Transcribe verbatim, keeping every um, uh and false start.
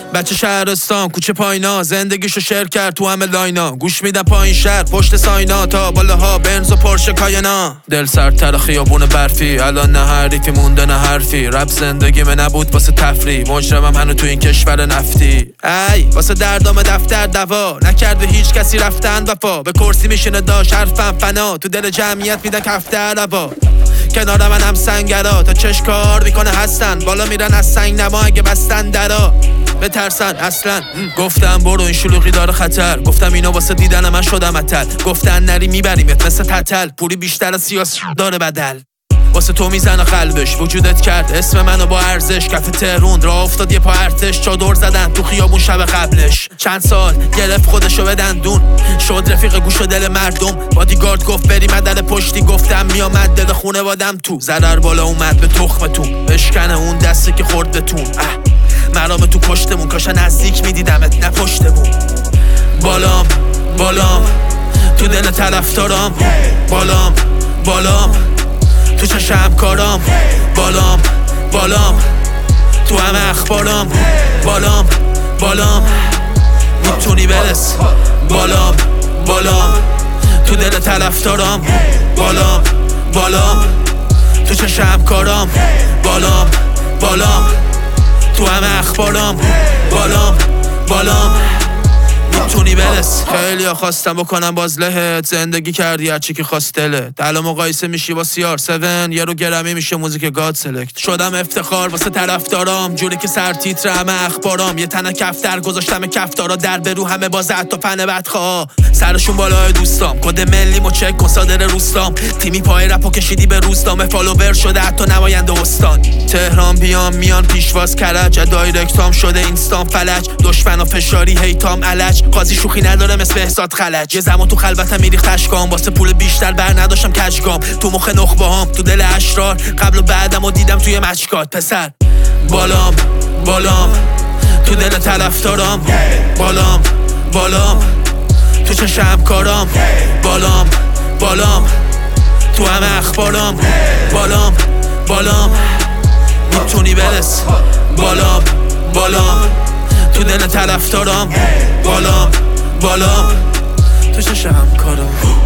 بچه شهرستان کوچه پاینا، زندگیشو شیر کرد تو همه لاینا. گوش میدم پایین شهر پشت ساینا، تا بالاها بنز و پرشه کاینا. دل سردتر خیابون برفی، الان نه حریفی مونده نه حرفی. رپ زندگی من نبود واسه تفریح، مجرمم هنو تو این کشور نفتی. ای واسه دردام دفتر دوا، نکرده هیچ کسی رفتن وفا. به کرسی میشینه داش حرفم فنا، تو دل جمعیت میدن کفتر روا. کنار من هم سنگرا، تا چش کار میکنه هستن، بالا میرن از سنگ نما اگه بستن درا. بترسن اصلا گفتم برو این شلوغی داره خطر، گفتم اینا واسه دیدن من شدم اتل. گفتن نری میبریمت مثل تتل، پوری بیشتر از سیاس داره بدل. واسه تو میزنه قلبش، وجودت کرد اسم منو با ارزش. کف تهرون راه افتاد یه پا ارتش، چادر زدن تو خیابون شب قبلش. چند سال گرفت خودشو به دندون، شد رفیق گوش و دل مردم. بادیگارد گفت بری مدل پشتی، گفتم میامد دل خونه وادم تو. ضرر بالا اومد به تخمتون، بشکنه اون دستی که خورد بتون. مرام تو پشتمون، کاشا نزدیک میدیدمت نه پشتمون. بالام بالام تو دل طرفدارام، بالام بالام تو چشم کارام. بالام بالام تو همه اخبارام. بالام بالام میتونی برس. بالام بالام تو دل طرفدارام. بالام بالام تو چشم کارام. بالام بالام تو همه اخبارام. بالام بالام میتونی برس. خیلی ها خواستم بکنم باز لهت، زندگی کردی هرچی که خواست دلت. الان مقایسه میشی با سی آر هفت، یه رو گرمی میشه موزیک گاد سلکت. شدم افتخار واسه طرفدارام، جوری که سر تیتر همه اخبارام. یه تنه کفتر گذاشتم کفتارا، در برو همه باز حتی فن بدخواه. سرشون بالای دوستام، کد ملی مو چک کن صادر روستام. تیمی پای رپو کشیدی به روستام، فالوور شده حتی نماینده استان. تهران بیام میان پیشواز کرج، دایرکتام شده اینستام فلج. دشمن و فشاری هیتام علج، قاضی شوخی نداره مثل بهزاد خلج. یه زمان تو خلوتم میریخت اشکام، واسه پول بیشتر بر نداشتم کجگام. تو مخ نخبه هام تو دل اشرار، قبل و بعدم و دیدم توی مچکات. پسر بالام بالام تو دل طرفدارام. بالام بالام تو چشم کارام. بالام بالام تو همه اخبارام. بالام بالام میتونی برس. بالام بالام تو دل طرفدارام. بالام بالام تو چشم کارام.